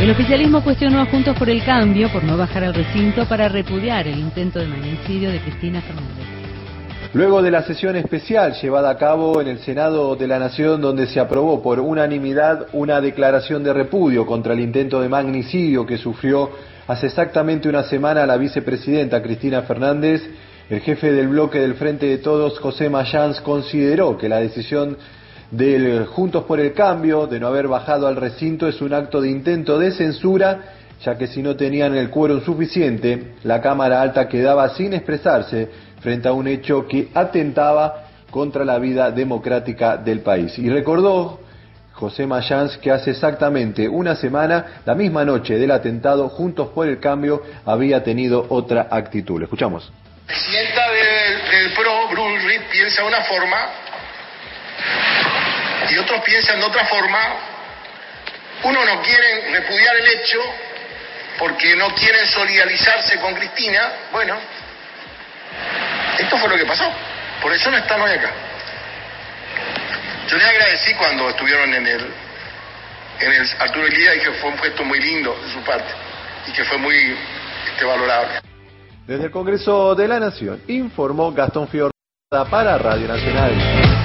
El oficialismo cuestionó a Juntos por el Cambio por no bajar al recinto para repudiar el intento de magnicidio de Cristina Fernández. Luego de la sesión especial llevada a cabo en el Senado de la Nación, donde se aprobó por unanimidad una declaración de repudio contra el intento de magnicidio que sufrió hace exactamente una semana la vicepresidenta Cristina Fernández, el jefe del bloque del Frente de Todos, José Mayans, consideró que la decisión del Juntos por el Cambio de no haber bajado al recinto es un acto de intento de censura, ya que si no tenían el quórum suficiente, la Cámara Alta quedaba sin expresarse frente a un hecho que atentaba contra la vida democrática del país. Y recordó José Mayans que hace exactamente una semana, la misma noche del atentado, Juntos por el Cambio había tenido otra actitud. Lo escuchamos. La presidenta del PRO, Bullrich, piensa de una forma y otros piensan de otra forma. Uno no quieren repudiar el hecho porque no quieren solidarizarse con Cristina. Bueno, esto fue lo que pasó. Por eso no están hoy acá. Yo les agradecí cuando estuvieron en el Arturo Illia y que fue un gesto muy lindo de su parte y que fue muy valorable. Desde el Congreso de la Nación informó Gastón Fiorda para Radio Nacional.